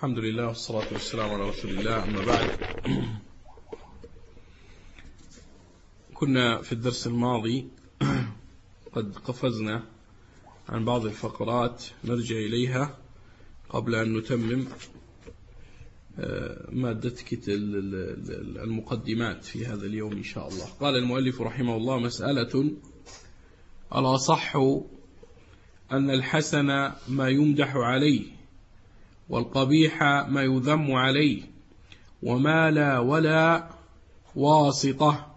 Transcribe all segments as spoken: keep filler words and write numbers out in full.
الحمد لله والصلاة والسلام على رسول الله. أما بعد، كنا في الدرس الماضي قد قفزنا عن بعض الفقرات نرجع إليها قبل أن نتمم مادة المقدمات في هذا اليوم إن شاء الله. قال المؤلف رحمه الله: مسألة: الأصح أن الحسن ما يمدح عليه، والقبيح ما يذم عليه، وما لا ولا واسطة.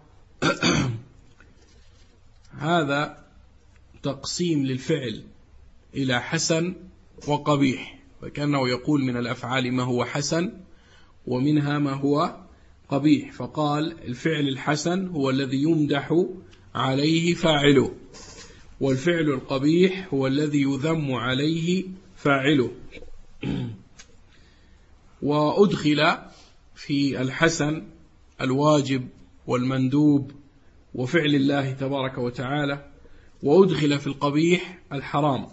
هذا تقسيم للفعل إلى حسن وقبيح، فكأنه يقول من الأفعال ما هو حسن ومنها ما هو قبيح. فقال: الفعل الحسن هو الذي يمدح عليه فاعله، والفعل القبيح هو الذي يذم عليه فاعله. وأدخل في الحسن الواجب والمندوب وفعل الله تبارك وتعالى، وأدخل في القبيح الحرام.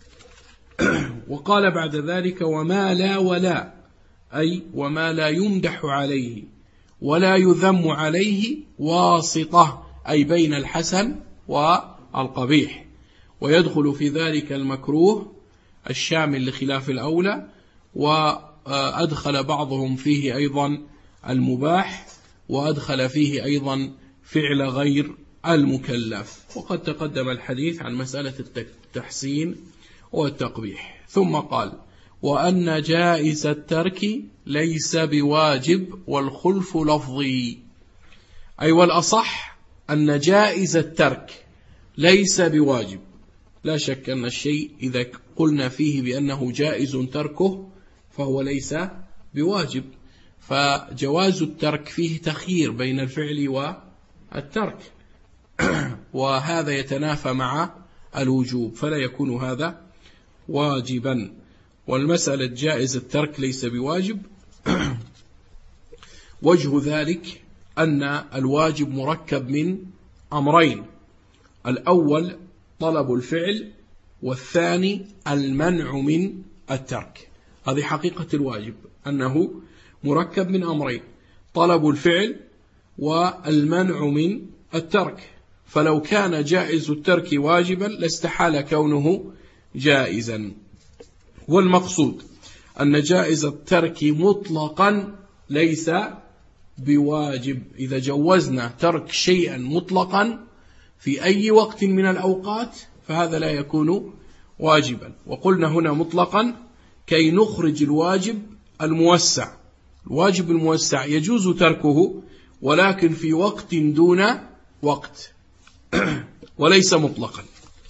وقال بعد ذلك: وما لا ولا، أي وما لا يمدح عليه ولا يذم عليه واسطة، أي بين الحسن والقبيح. ويدخل في ذلك المكروه الشامل لخلاف الأولى، وأدخل بعضهم فيه أيضا المباح، وأدخل فيه أيضا فعل غير المكلف. وقد تقدم الحديث عن مسألة التحسين والتقبيح. ثم قال: وأن جائز الترك ليس بواجب والخلف لفظي. أي والأصح أن جائز الترك ليس بواجب. لا شك أن الشيء إذا قلنا فيه بأنه جائز تركه فهو ليس بواجب، فجواز الترك فيه تخيير بين الفعل والترك، وهذا يتنافى مع الوجوب، فلا يكون هذا واجبا. والمسألة جائز الترك ليس بواجب وجه ذلك أن الواجب مركب من أمرين: الأول طلب الفعل، والثاني المنع من الترك. هذه حقيقة الواجب، أنه مركب من أمرين: طلب الفعل والمنع من الترك. فلو كان جائز الترك واجبا لاستحال كونه جائزا. والمقصود أن جائز الترك مطلقا ليس بواجب. إذا جوزنا ترك شيئا مطلقا في أي وقت من الأوقات فهذا لا يكون واجبا. وقلنا هنا مطلقا كي نخرج الواجب الموسع. الواجب الموسع يجوز تركه ولكن في وقت دون وقت وليس مطلقا.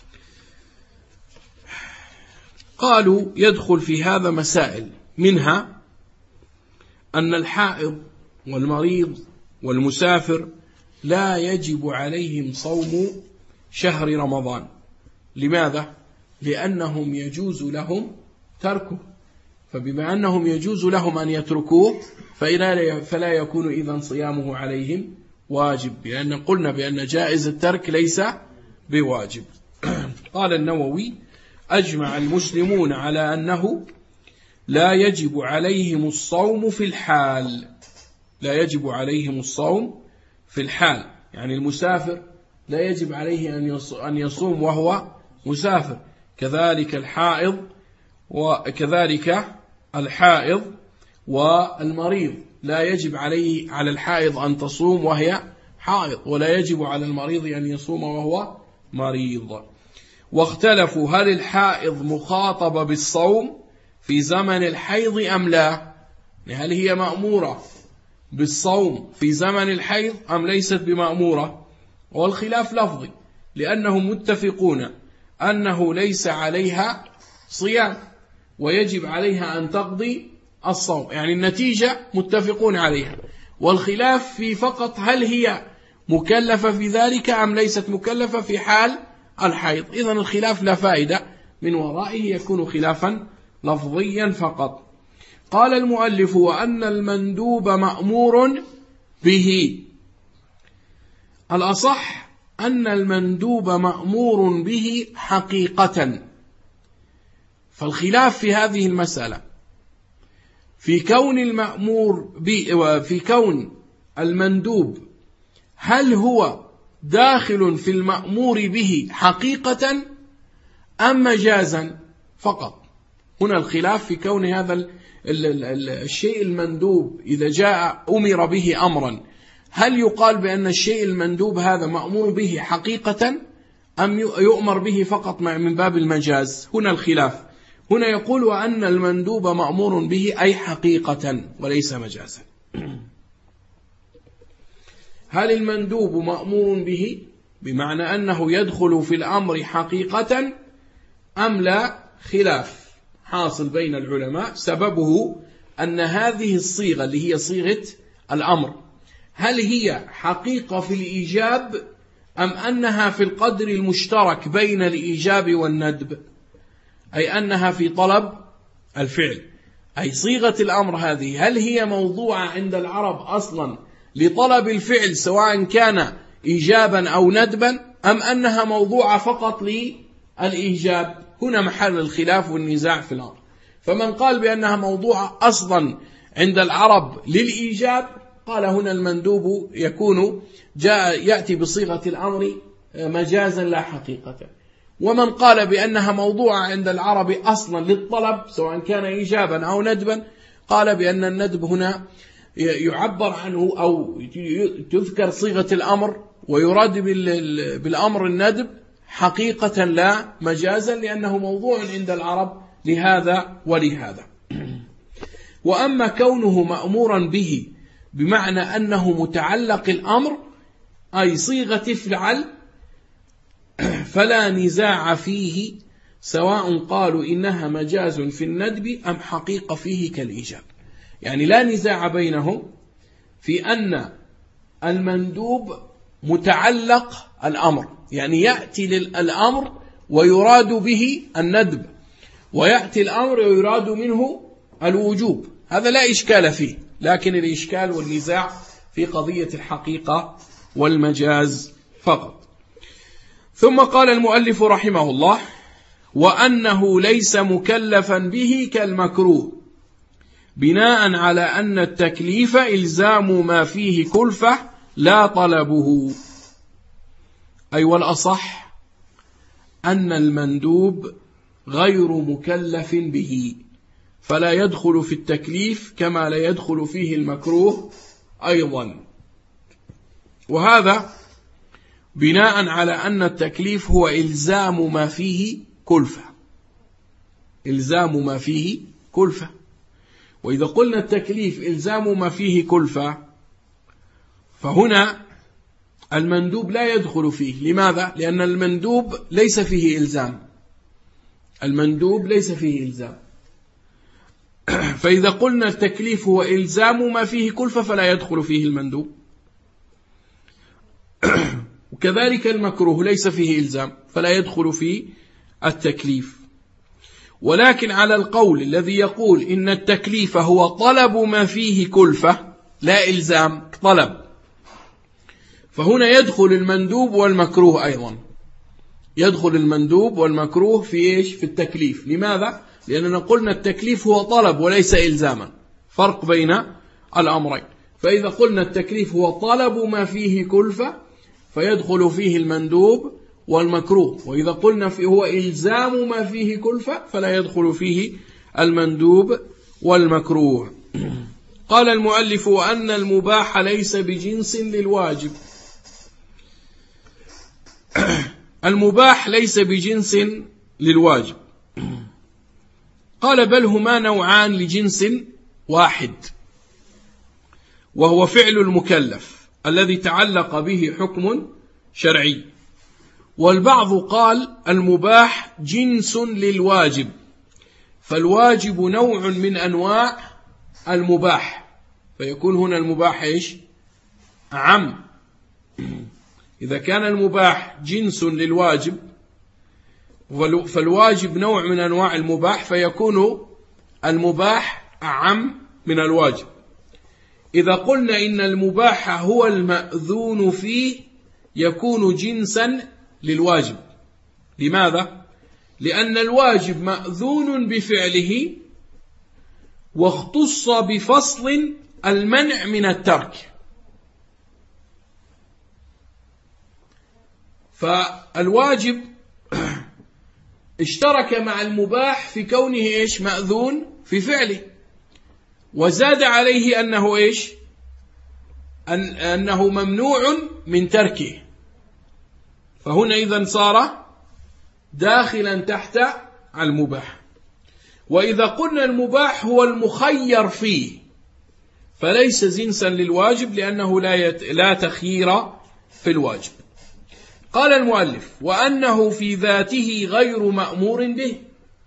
قالوا: يدخل في هذا مسائل، منها أن الحائض والمريض والمسافر لا يجب عليهم صوم شهر رمضان. لماذا؟ لأنهم يجوز لهم تركه، فبما أنهم يجوز لهم أن يتركوه فلا يكون إذن صيامه عليهم واجب، لأن قلنا بأن جائز الترك ليس بواجب. قال النووي: أجمع المسلمون على أنه لا يجب عليهم الصوم في الحال. لا يجب عليهم الصوم في الحال، يعني المسافر لا يجب عليه أن يصوم وهو مسافر، كذلك الحائض وكذلك الحائض والمريض لا يجب عليه على الحائض أن تصوم وهي حائض، ولا يجب على المريض أن يصوم وهو مريض. واختلفوا هل الحائض مخاطبة بالصوم في زمن الحيض أم لا؟ هل هي مأمورة بالصوم في زمن الحيض أم ليست بمأمورة؟ والخلاف لفظي، لأنهم متفقون أنه ليس عليها صيام ويجب عليها أن تقضي الصوم، يعني النتيجة متفقون عليها، والخلاف في فقط هل هي مكلفة في ذلك أم ليست مكلفة في حال الحيض. إذن الخلاف لا فائدة من ورائه، يكون خلافا لفظيا فقط. قال المؤلف: وأن المندوب مأمور به. الأصح أن المندوب مأمور به حقيقة. فالخلاف في هذه المسألة في كون المأمور في كون المندوب هل هو داخل في المأمور به حقيقة أم مجازا فقط. هنا الخلاف في كون هذا الشيء المندوب إذا جاء أمر به أمرا، هل يقال بأن الشيء المندوب هذا مأمور به حقيقة أم يؤمر به فقط من باب المجاز. هنا الخلاف. هنا يقول وأن المندوب مأمور به أي حقيقة وليس مجازا. هل المندوب مأمور به بمعنى أنه يدخل في الأمر حقيقة أم لا؟ خلاف حاصل بين العلماء، سببه أن هذه الصيغة اللي هي صيغة الأمر هل هي حقيقة في الإيجاب أم أنها في القدر المشترك بين الإيجاب والندب، أي أنها في طلب الفعل. أي صيغة الأمر هذه هل هي موضوعة عند العرب أصلا لطلب الفعل سواء كان إيجابا أو ندبا أم أنها موضوعة فقط للإيجاب. هنا محل الخلاف والنزاع في الأمر. فمن قال بأنها موضوعة أصلا عند العرب للإيجاب قال هنا المندوب يكون جاء يأتي بصيغة الأمر مجازا لا حقيقة. ومن قال بأنها موضوعة عند العرب أصلا للطلب سواء كان إيجابا أو ندبا قال بأن الندب هنا يعبر عنه أو تذكر صيغة الأمر ويراد بالأمر الندب حقيقة لا مجازا لأنه موضوع عند العرب لهذا ولهذا. وأما كونه مأمورا به بمعنى أنه متعلق الأمر أي صيغة افعل فلا نزاع فيه سواء قالوا إنها مجاز في الندب أم حقيقة فيه كالإيجاب. يعني لا نزاع بينهم في أن المندوب متعلق الأمر، يعني يأتي للأمر ويراد به الندب، ويأتي الأمر ويراد منه الوجوب، هذا لا إشكال فيه. لكن الإشكال والنزاع في قضية الحقيقة والمجاز فقط. ثم قال المؤلف رحمه الله وأنه ليس مكلفا به كالمكروه بناء على أن التكليف إلزام ما فيه كلفة لا طلبه. أي والأصح أن المندوب غير مكلف به فلا يدخل في التكليف كما لا يدخل فيه المكروه أيضا. وهذا بناء على أن التكليف هو إلزام ما فيه كلفة، إلزام ما فيه كلفة. وإذا قلنا التكليف إلزام ما فيه كلفة فهنا المندوب لا يدخل فيه. لماذا؟ لأن المندوب ليس فيه إلزام، المندوب ليس فيه إلزام. فإذا قلنا التكليف هو إلزام ما فيه كلفة فلا يدخل فيه المندوب. وكذلك المكروه ليس فيه إلزام فلا يدخل فيه التكليف. ولكن على القول الذي يقول إن التكليف هو طلب ما فيه كلفة لا إلزام، طلب، فهنا يدخل المندوب والمكروه أيضا، يدخل المندوب والمكروه في إيش؟ في التكليف. لماذا؟ لأننا قلنا التكليف هو طلب وليس إلزاما، فرق بين الأمرين. فإذا قلنا التكليف هو طلب ما فيه كلفة فيدخل فيه المندوب والمكروه، وإذا قلنا فيه هو إلزام ما فيه كلفة فلا يدخل فيه المندوب والمكروه. قال المؤلف وأن المباح ليس بجنس للواجب. المباح ليس بجنس للواجب. قال بل هما نوعان لجنس واحد، وهو فعل المكلف الذي تعلق به حكم شرعي. والبعض قال المباح جنس للواجب، فالواجب نوع من أنواع المباح، فيكون هنا المباح إيش؟ عم. إذا كان المباح جنس للواجب فالواجب نوع من أنواع المباح فيكون المباح أعم من الواجب. إذا قلنا إن المباح هو المأذون فيه يكون جنسا للواجب. لماذا؟ لأن الواجب مأذون بفعله واختص بفصل المنع من الترك. فالواجب اشترك مع المباح في كونه إيش؟ مأذون في فعله، وزاد عليه أنه إيش؟ أن أنه ممنوع من تركه، فهنا إذن صار داخلا تحت المباح. وإذا قلنا المباح هو المخير فيه فليس جنسا للواجب، لأنه لا يت... لا تخيير في الواجب. قال المؤلف: وأنه في ذاته غير مأمور به،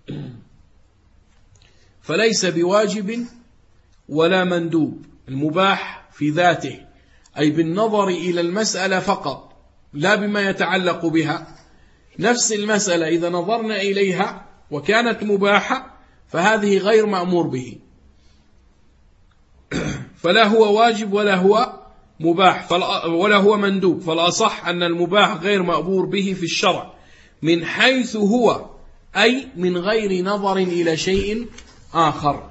فليس بواجب ولا مندوب. المباح في ذاته أي بالنظر إلى المسألة فقط، لا بما يتعلق بها. نفس المسألة إذا نظرنا إليها وكانت مباحة فهذه غير مأمور به، فلا هو واجب ولا هو مباح ولا هو مندوب. فالأصح أن المباح غير مأمور به في الشرع من حيث هو، أي من غير نظر إلى شيء آخر.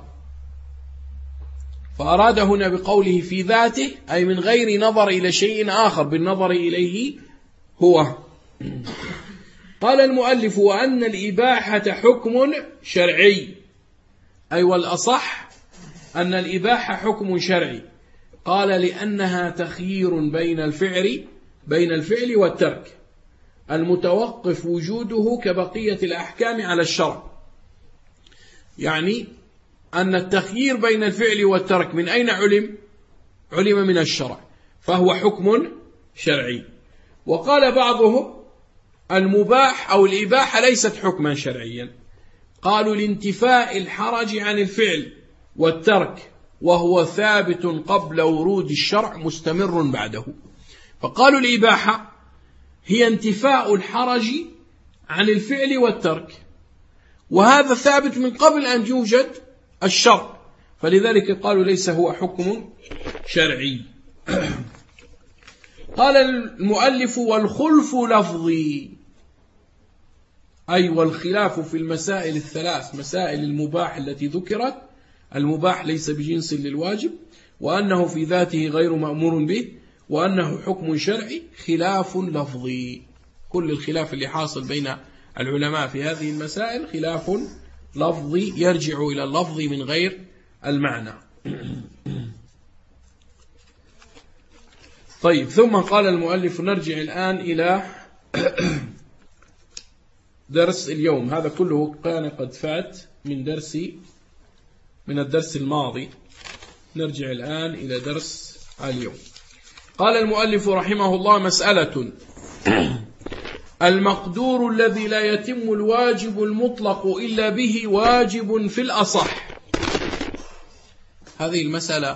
فأراد هنا بقوله في ذاته أي من غير نظر إلى شيء آخر، بالنظر إليه هو. قال المؤلف: وأن الإباحة حكم شرعي، أي والأصح أن الإباحة حكم شرعي. قال: لأنها تخيير بين الفعل بين الفعل والترك المتوقف وجوده كبقية الأحكام على الشرع. يعني أن التخيير بين الفعل والترك من أين علم؟ علم من الشرع، فهو حكم شرعي. وقال بعضهم: المباح أو الإباحة ليست حكما شرعيا، قالوا لانتفاء الحرج عن الفعل والترك، وهو ثابت قبل ورود الشرع مستمر بعده. فقالوا الإباحة هي انتفاء الحرج عن الفعل والترك، وهذا ثابت من قبل أن يوجد الشرع، فلذلك قالوا ليس هو حكم شرعي. قال المؤلف: والخلف لفظي، أي والخلاف في المسائل الثلاث، مسائل المباح التي ذكرت. المباح ليس بجنس للواجب، وأنه في ذاته غير مأمور به، وأنه حكم شرعي. خلاف لفظي، كل الخلاف اللي حاصل بين العلماء في هذه المسائل خلاف لفظي يرجع إلى اللفظ من غير المعنى. طيب، ثم قال المؤلف: نرجع الآن إلى درس اليوم. هذا كله كان قد فات من درسي من الدرس الماضي. نرجع الآن إلى درس اليوم. قال المؤلف رحمه الله: مسألة: المقدور الذي لا يتم الواجب المطلق إلا به واجب في الأصح. هذه المسألة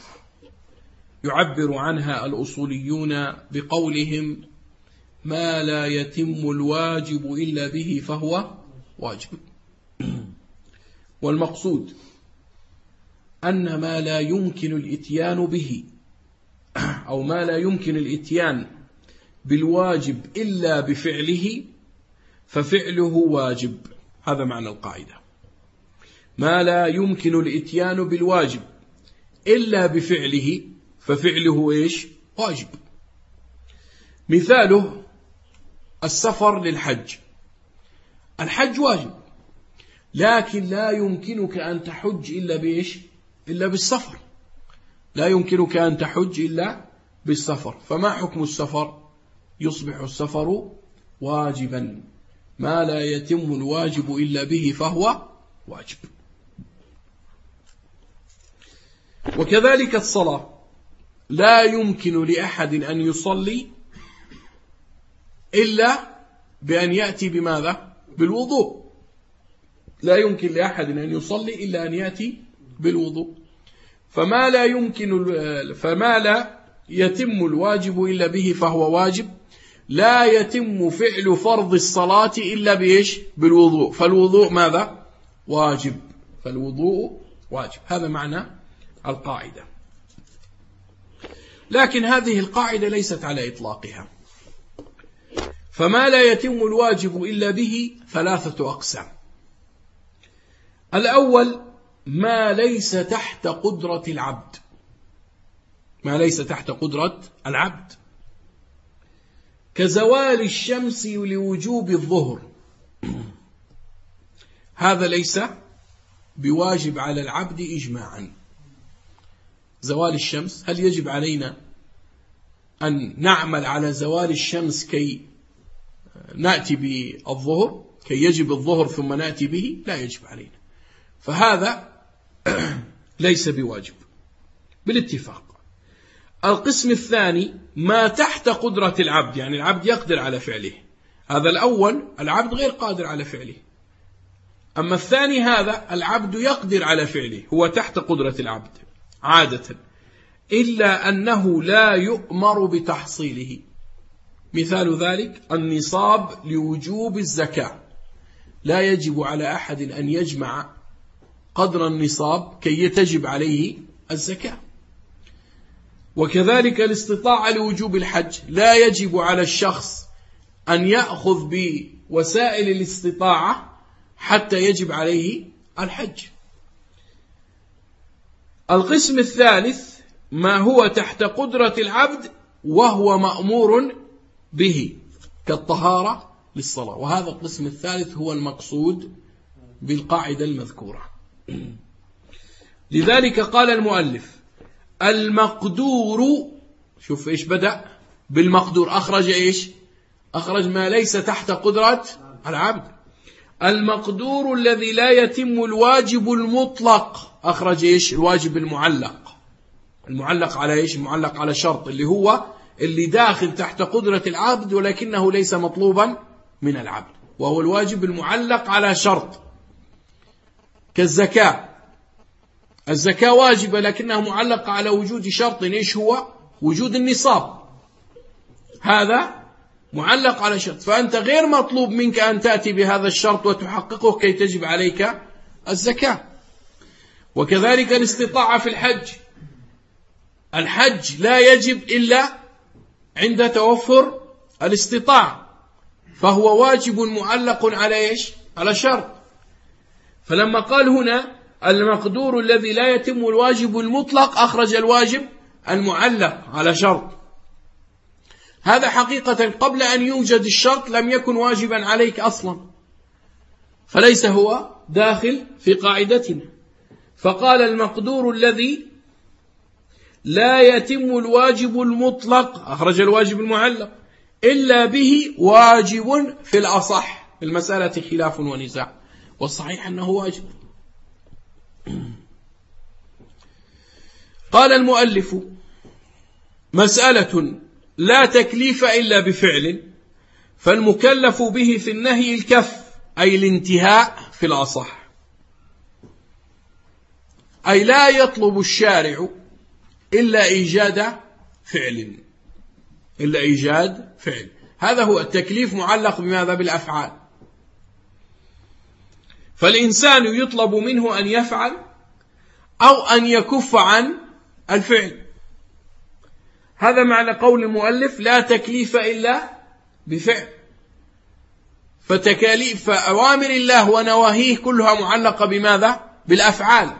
يعبر عنها الأصوليون بقولهم: ما لا يتم الواجب إلا به فهو واجب. والمقصود أن ما لا يمكن الإتيان به، أو ما لا يمكن الإتيان بالواجب إلا بفعله ففعله واجب. هذا معنى القاعدة: ما لا يمكن الإتيان بالواجب إلا بفعله ففعله إيش؟ واجب. مثاله السفر للحج. الحج واجب، لكن لا يمكنك أن تحج إلا بإيش؟ إلا بالسفر. لا يمكنك أن تحج إلا بالسفر. فما حكم السفر؟ يصبح السفر واجبا. ما لا يتم الواجب إلا به فهو واجب. وكذلك الصلاة، لا يمكن لأحد أن يصلي إلا بأن يأتي بماذا؟ بالوضوء. لا يمكن لأحد أن يصلي إلا أن يأتي بالوضوء. فما لا يمكن فما لا يتم الواجب إلا به فهو واجب. لا يتم فعل فرض الصلاة إلا بإيش؟ بالوضوء. فالوضوء ماذا؟ واجب. فالوضوء واجب. هذا معنى القاعدة. لكن هذه القاعدة ليست على إطلاقها. فما لا يتم الواجب إلا به ثلاثة أقسام. الأول ما ليس تحت قدرة العبد، ما ليس تحت قدرة العبد، كزوال الشمس لوجوب الظهر، هذا ليس بواجب على العبد إجماعا. زوال الشمس، هل يجب علينا أن نعمل على زوال الشمس كي نأتي بالظهر، كي يجب الظهر ثم نأتي به؟ لا يجب علينا، فهذا ليس بواجب بالاتفاق. القسم الثاني ما تحت قدرة العبد، يعني العبد يقدر على فعله، هذا الأول العبد غير قادر على فعله، أما الثاني هذا العبد يقدر على فعله، هو تحت قدرة العبد عادة، إلا أنه لا يؤمر بتحصيله. مثال ذلك النصاب لوجوب الزكاة، لا يجب على أحد أن يجمع قدر النصاب كي يتجب عليه الزكاة. وكذلك الاستطاعة لوجوب الحج، لا يجب على الشخص أن يأخذ بوسائل الاستطاعة حتى يجب عليه الحج. القسم الثالث ما هو تحت قدرة العبد وهو مأمور به، كالطهارة للصلاة، وهذا القسم الثالث هو المقصود بالقاعدة المذكورة. لذلك قال المؤلف المقدور، شوف إيش بدأ بالمقدور، أخرج إيش؟ أخرج ما ليس تحت قدرة العبد. المقدور الذي لا يتم الواجب المطلق، أخرج إيش؟ الواجب المعلق، المعلق على إيش؟ المعلق على شرط، اللي هو اللي داخل تحت قدرة العبد ولكنه ليس مطلوبا من العبد، وهو الواجب المعلق على شرط، كالزكاة. الزكاة واجبة لكنها معلقة على وجود شرط، إيش هو؟ وجود النصاب، هذا معلق على شرط، فأنت غير مطلوب منك أن تأتي بهذا الشرط وتحققه كي تجب عليك الزكاة. وكذلك الاستطاعة في الحج، الحج لا يجب إلا عند توفر الاستطاعة، فهو واجب معلق على إيش؟ على شرط. فلما قال هنا المقدور الذي لا يتم الواجب المطلق، أخرج الواجب المعلق على شرط، هذا حقيقة قبل أن يوجد الشرط لم يكن واجبا عليك أصلا، فليس هو داخل في قاعدتنا. فقال المقدور الذي لا يتم الواجب المطلق، أخرج الواجب المعلق، إلا به واجب في الأصح، في المسألة خلاف ونزاع، والصحيح أنه واجب. قال المؤلف مسألة لا تكليف إلا بفعل، فالمكلف به في النهي الكف، أي الانتهاء في الأصح، أي لا يطلب الشارع إلا إيجاد فعل، إلا إيجاد فعل، هذا هو التكليف، معلق بماذا؟ بالأفعال. فالإنسان يطلب منه أن يفعل أو أن يكف عن الفعل، هذا معنى قول المؤلف لا تكليف إلا بفعل. فتكاليف أوامر الله ونواهيه كلها معلقة بماذا؟ بالأفعال.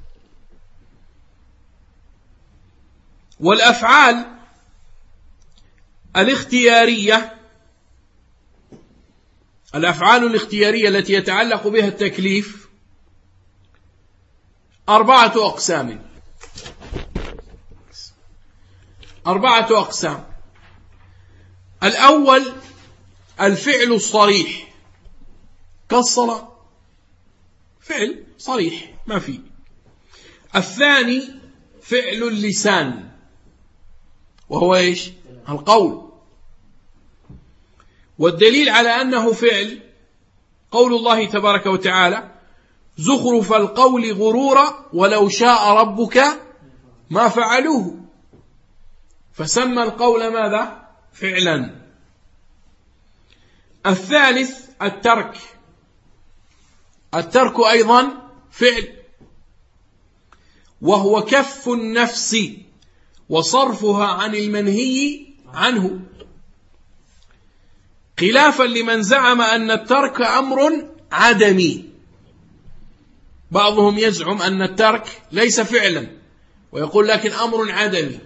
والأفعال الاختيارية، الأفعال الاختيارية التي يتعلق بها التكليف أربعة أقسام، أربعة أقسام. الأول الفعل الصريح كالصلاة، فعل صريح ما فيه. الثاني فعل اللسان، وهو إيش؟ القول. والدليل على أنه فعل قول الله تبارك وتعالى زخرف القول غرورا ولو شاء ربك ما فعلوه، فسمى القول ماذا؟ فعلا. الثالث الترك، الترك أيضا فعل، وهو كف النفس وصرفها عن المنهي عنه، خلافا لمن زعم أن الترك أمر عدمي، بعضهم يزعم أن الترك ليس فعلا، ويقول لكن أمر عدمي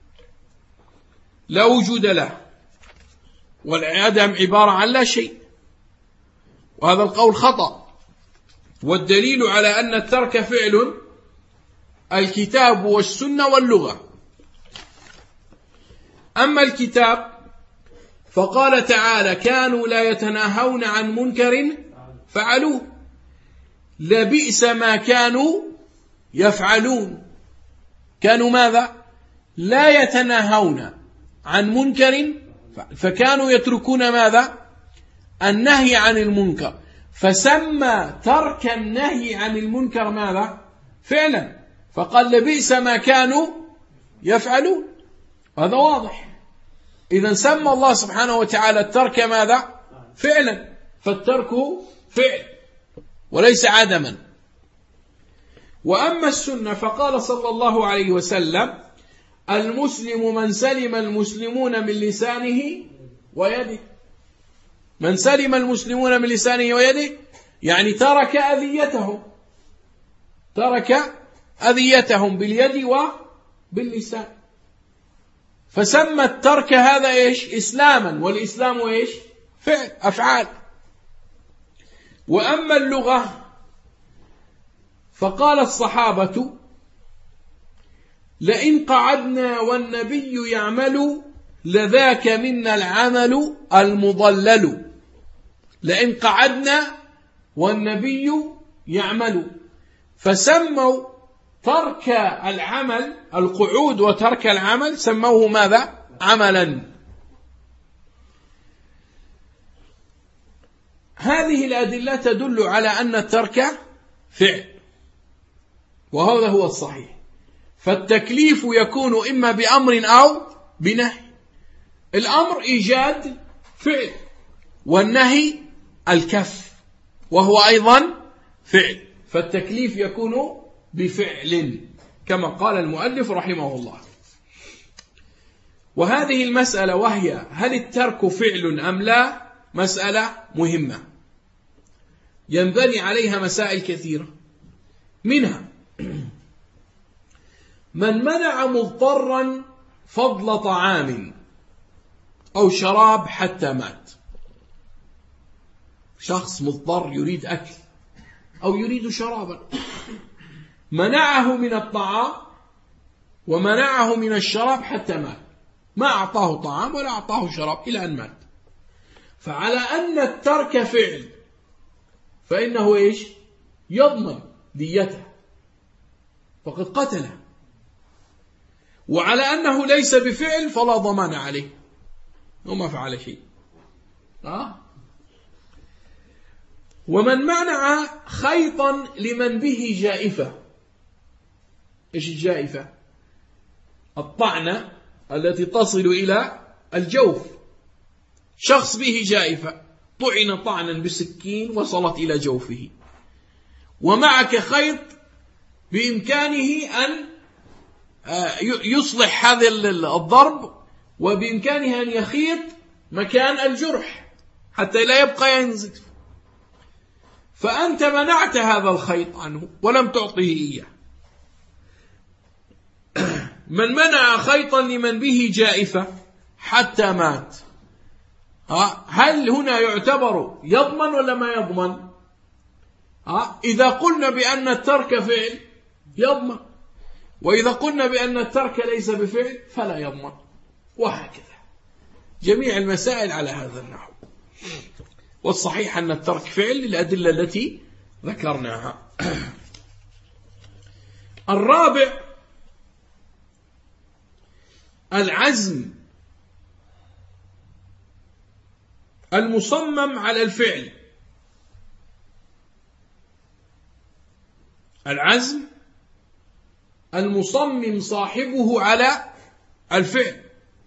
لا وجود له، والعدم عبارة عن لا شيء، وهذا القول خطأ. والدليل على أن الترك فعل الكتاب والسنة واللغة. أما الكتاب فقال تعالى: كانوا لا يتناهون عن منكر فعلوه لبئس ما كانوا يفعلون. كانوا ماذا؟ لا يتناهون عن منكر، فكانوا يتركون ماذا؟ النهي عن المنكر، فسمى ترك النهي عن المنكر ماذا؟ فعلا، فقال لبئس ما كانوا يفعلون. هذا واضح. إذا سمى الله سبحانه وتعالى الترك ماذا؟ فعلا، فالترك فعل وليس عدما. وأما السنة فقال صلى الله عليه وسلم: المسلم من سلم المسلمون من لسانه ويده. من سلم المسلمون من لسانه ويده يعني ترك أذيتهم، ترك أذيتهم باليد وباللسان، فسمى الترك هذا إيش؟ إسلاما، والإسلام إيش؟ فعل، أفعال. وأما اللغة فقال الصحابة: لئن قعدنا والنبي يعمل لذاك منا العمل المضلل. لئن قعدنا والنبي يعمل، فسموا ترك العمل، القعود وترك العمل سموه ماذا؟ عملا. هذه الأدلة تدل على أن الترك فعل، وهذا هو الصحيح. فالتكليف يكون إما بأمر أو بنهي. الأمر إيجاد فعل، والنهي الكف وهو أيضا فعل، فالتكليف يكون بفعل كما قال المؤلف رحمه الله. وهذه المسألة وهي هل الترك فعل أم لا مسألة مهمة ينبني عليها مسائل كثيرة، منها من منع مضطرا فضل طعام أو شراب حتى مات. شخص مضطر يريد أكل أو يريد شرابا، منعه من الطعام ومنعه من الشراب حتى مات، ما أعطاه طعام ولا أعطاه شراب إلى أن مات. فعلى أن الترك فعل فإنه إيش؟ يضمن ديته فقد قتله. وعلى أنه ليس بفعل فلا ضمان عليه وما فعل شيء. أه؟ ومن منع خيطا لمن به جائفة. إيش الجائفة؟ الطعنة التي تصل إلى الجوف. شخص به جائفة طعن طعنا بسكين وصلت إلى جوفه، ومعك خيط بإمكانه أن يصلح هذا الضرب، وبإمكانه أن يخيط مكان الجرح حتى لا يبقى ينزف، فأنت منعت هذا الخيط عنه ولم تعطه إياه. من منع خيطا لمن به جائفة حتى مات، هل هنا يعتبر يضمن ولا ما يضمن؟ إذا قلنا بأن الترك فعل يضمن، وإذا قلنا بأن الترك ليس بفعل فلا يضمن، وهكذا جميع المسائل على هذا النحو. والصحيح أن الترك فعل للأدلة التي ذكرناها. الرابع العزم المصمم على الفعل. العزم المصمم صاحبه على الفعل،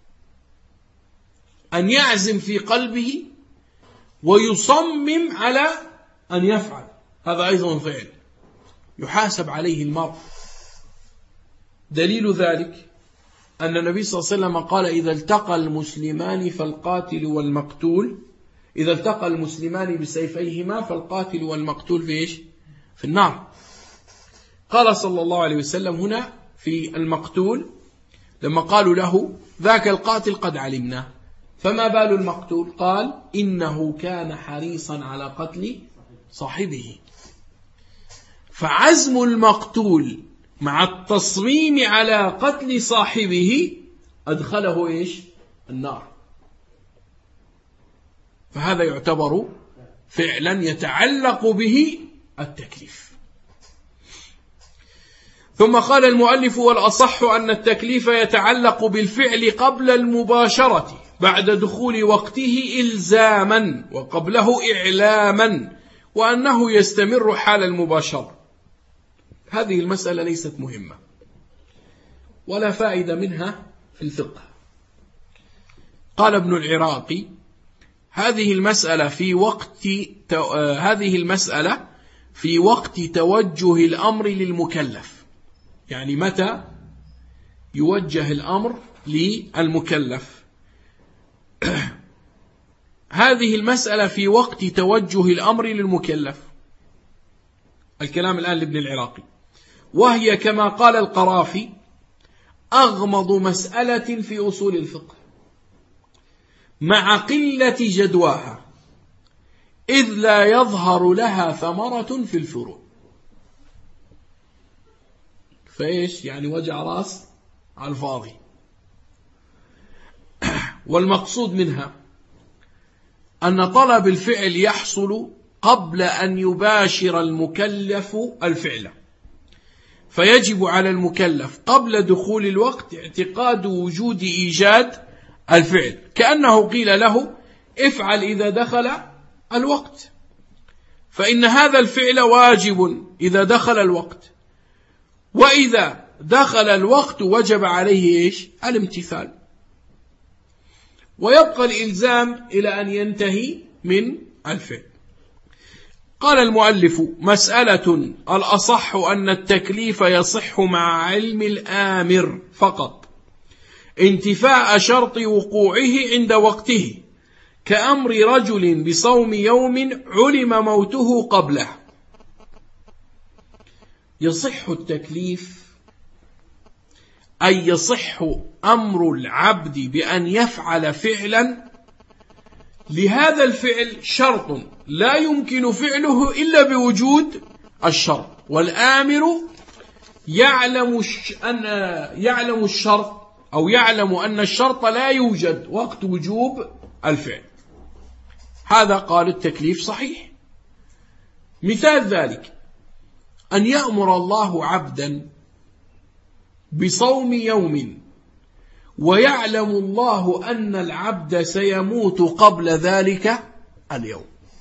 أن يعزم في قلبه ويصمم على أن يفعل، هذا أيضا فعل يحاسب عليه المرء. دليل ذلك أن النبي صلى الله عليه وسلم قال: إذا التقى المسلمان فالقاتل والمقتول، إذا التقى المسلمان بسيفيهما فالقاتل والمقتول في إيش؟ في النار. قال صلى الله عليه وسلم هنا في المقتول لما قالوا له ذاك القاتل قد علمناه فما بال المقتول؟ قال إنه كان حريصا على قتل صاحبه. فعزم المقتول مع التصميم على قتل صاحبه أدخله إيش؟ النار. فهذا يعتبر فعلا يتعلق به التكليف. ثم قال المؤلف والأصح أن التكليف يتعلق بالفعل قبل المباشرة بعد دخول وقته إلزاما وقبله إعلاما وأنه يستمر حال المباشرة. هذه المسألة ليست مهمة ولا فائدة منها في الفقه. قال ابن العراقي هذه المسألة في وقت هذه المسألة في وقت توجه الأمر للمكلف، يعني متى يوجه الأمر للمكلف. هذه المسألة في وقت توجه الأمر للمكلف، الكلام الآن لابن العراقي، وهي كما قال القرافي أغمض مسألة في أصول الفقه مع قلة جدواها إذ لا يظهر لها ثمرة في الفروع. فإيش يعني وجع راس على الفاضي. والمقصود منها أن طلب الفعل يحصل قبل أن يباشر المكلف الفعل، فيجب على المكلف قبل دخول الوقت اعتقاد وجود إيجاد الفعل، كأنه قيل له افعل إذا دخل الوقت، فإن هذا الفعل واجب إذا دخل الوقت، وإذا دخل الوقت وجب عليه إيش؟ الامتثال، ويبقى الإلزام إلى أن ينتهي من الفعل. قال المؤلف مسألة الأصح أن التكليف يصح مع علم الآمر فقط انتفاء شرط وقوعه عند وقته، كأمر رجل بصوم يوم علم موته قبله. يصح التكليف أي يصح أمر العبد بأن يفعل فعلا لهذا الفعل شرط لا يمكن فعله إلا بوجود الشرط، والآمر يعلم أن يعلم الشرط أو يعلم أن الشرط لا يوجد وقت وجوب الفعل. هذا قال التكليف صحيح. مثال ذلك أن يأمر الله عبدا بصوم يوم ويعلم الله أن العبد سيموت قبل ذلك اليوم،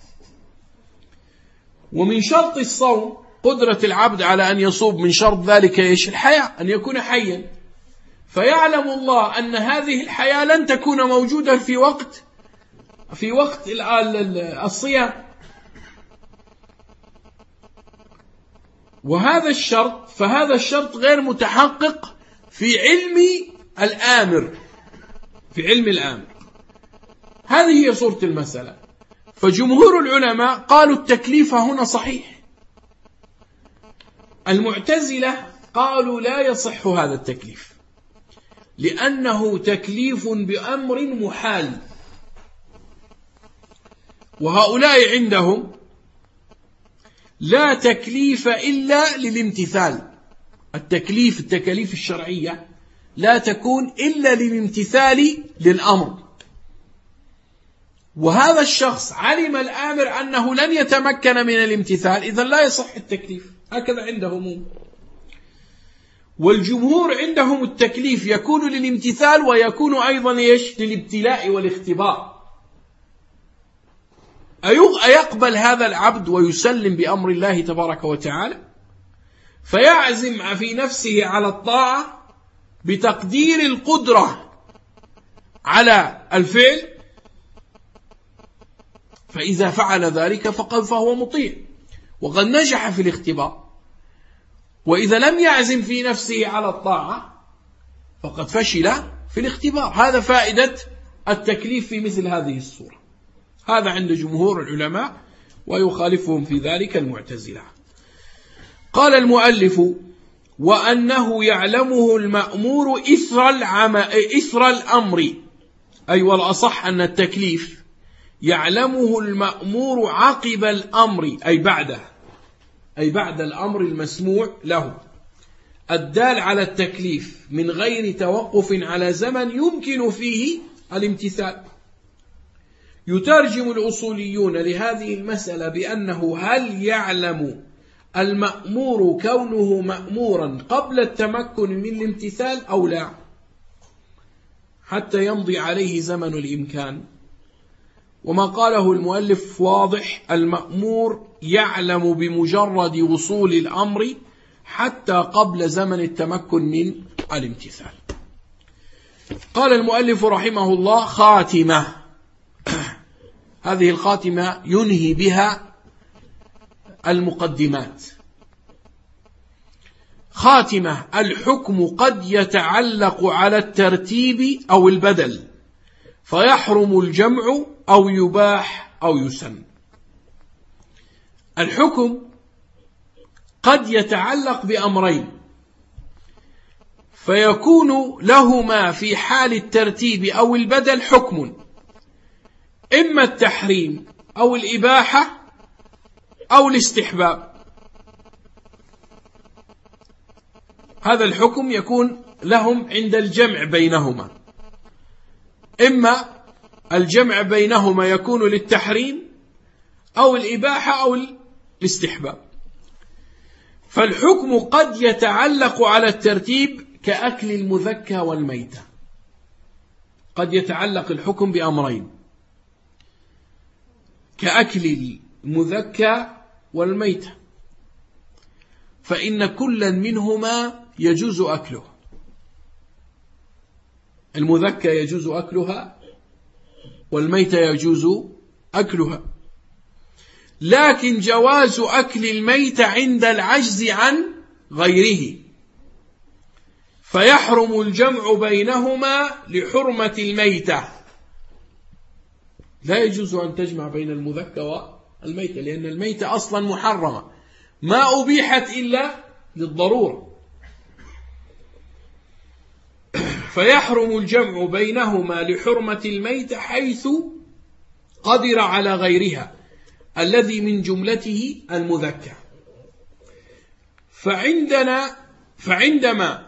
ومن شرط الصوم قدرة العبد على أن يصوم، من شرط ذلك إيش؟ الحياة، أن يكون حيا، فيعلم الله أن هذه الحياة لن تكون موجودة في وقت في وقت الصيام، وهذا الشرط فهذا الشرط غير متحقق في علم الآمر في علم الآمر. هذه هي صورة المسألة. فجمهور العلماء قالوا التكليف هنا صحيح. المعتزلة قالوا لا يصح هذا التكليف لأنه تكليف بأمر محال، وهؤلاء عندهم لا تكليف إلا للامتثال. التكليف التكاليف الشرعية لا تكون إلا للامتثال للأمر، وهذا الشخص علم الآمر أنه لن يتمكن من الامتثال، إذن لا يصح التكليف. هكذا عندهم. والجمهور عندهم التكليف يكون للامتثال ويكون أيضا إيش؟ للابتلاء والاختبار. أيقبل هذا العبد ويسلم بأمر الله تبارك وتعالى فيعزم في نفسه على الطاعة بتقدير القدرة على الفعل، فإذا فعل ذلك فقد فهو مطيع وقد نجح في الاختبار، وإذا لم يعزم في نفسه على الطاعة فقد فشل في الاختبار. هذا فائدة التكليف في مثل هذه الصورة. هذا عند جمهور العلماء، ويخالفهم في ذلك المعتزلة. قال المؤلف: وأنه يعلمه المأمور إثر, العم... إثر الأمر، أي والأصح أن التكليف يعلمه المأمور عقب الأمر، أي بعده، أي بعد الأمر المسموع له الدال على التكليف من غير توقف على زمن يمكن فيه الامتثال. يترجم الأصوليون لهذه المسألة بأنه هل يعلم المأمور كونه مأمورا قبل التمكن من الامتثال أو لا، حتى يمضي عليه زمن الإمكان. وما قاله المؤلف واضح: المأمور يعلم بمجرد وصول الأمر حتى قبل زمن التمكن من الامتثال. قال المؤلف رحمه الله: خاتمة. هذه الخاتمة ينهي بها المقدمات. خاتمة: الحكم قد يتعلق على الترتيب أو البدل، فيحرم الجمع أو يباح أو يسن. الحكم قد يتعلق بأمرين، فيكون لهما في حال الترتيب أو البدل حكم، إما التحريم أو الإباحة أو الاستحباب. هذا الحكم يكون لهم عند الجمع بينهما، إما الجمع بينهما يكون للتحريم أو الإباحة أو الاستحباب. فالحكم قد يتعلق على الترتيب كأكل المذكى والميتة. قد يتعلق الحكم بأمرين كأكل المذكى والميتة، فإن كلا منهما يجوز أكله. المذكى يجوز أكلها والميتة يجوز أكلها، لكن جواز أكل الميتة عند العجز عن غيره، فيحرم الجمع بينهما لحرمة الميتة. لا يجوز أن تجمع بين المذكى والميتة، لأن الميتة أصلا محرمة، ما أبيحت إلا للضرورة، فيحرم الجمع بينهما لحرمة الميتة حيث قدر على غيرها الذي من جملته المذكى. فعندنا فعندما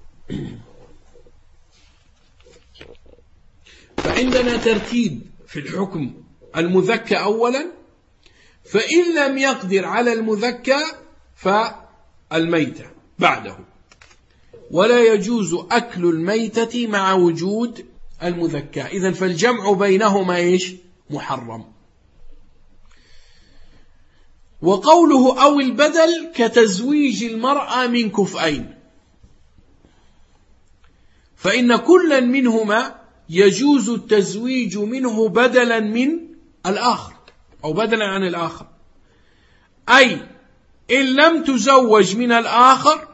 فعندنا ترتيب في الحكم: المذكى أولا، فإن لم يقدر على المذكى فالميتة بعده، ولا يجوز أكل الميتة مع وجود المذكى. إذن فالجمع بينهما إيش؟ محرم. وقوله أو البدل كتزويج المرأة من كفئين، فإن كلا منهما يجوز التزويج منه بدلا من الآخر أو بدلا عن الآخر، أي إن لم تزوج من الآخر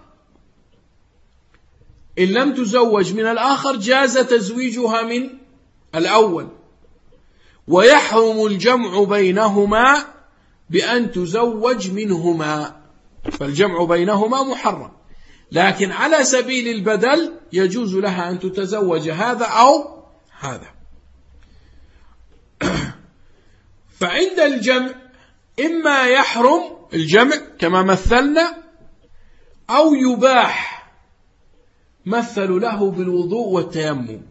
إن لم تزوج من الآخر جاز تزويجها من الأول، ويحرم الجمع بينهما بأن تزوج منهما، فالجمع بينهما محرم، لكن على سبيل البدل يجوز لها أن تتزوج هذا أو هذا. فعند الجمع إما يحرم الجمع كما مثلنا، أو يباح، مثلوا له بالوضوء والتيمم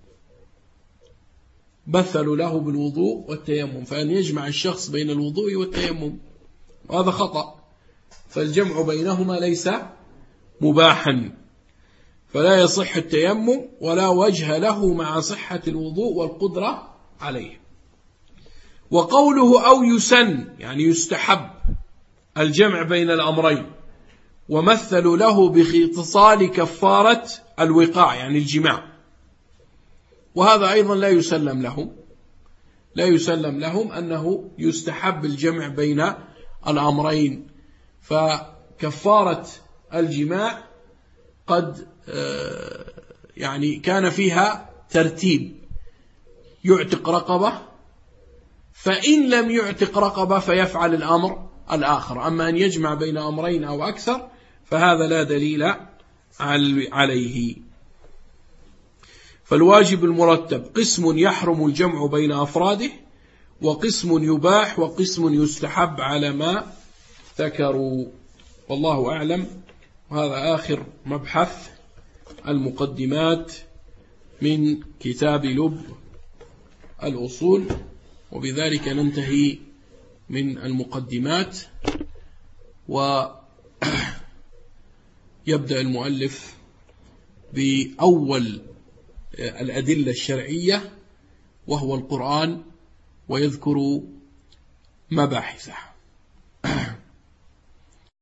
مثلوا له بالوضوء والتيمم فأن يجمع الشخص بين الوضوء والتيمم، وهذا خطأ، فالجمع بينهما ليس مباحا، فلا يصح التيمم ولا وجه له مع صحة الوضوء والقدرة عليه. وقوله أو يسن يعني يستحب الجمع بين الأمرين، ومثلوا له باختصال كفارة الوقاع يعني الجماع، وهذا أيضا لا يسلم لهم لا يسلم لهم أنه يستحب الجمع بين الأمرين، فكفارة الجماع قد يعني كان فيها ترتيب: يعتق رقبة، فإن لم يعتق رقبة فيفعل الأمر الآخر. أما أن يجمع بين أمرين أو أكثر فهذا لا دليل عليه. فالواجب المرتب قسم يحرم الجمع بين أفراده، وقسم يباح، وقسم يستحب على ما ذكروا. والله أعلم. وهذا آخر مبحث المقدمات من كتاب لب الأصول، وبذلك ننتهي من المقدمات، ويبدأ المؤلف بأول الأدلة الشرعية وهو القرآن، ويذكر مباحثه.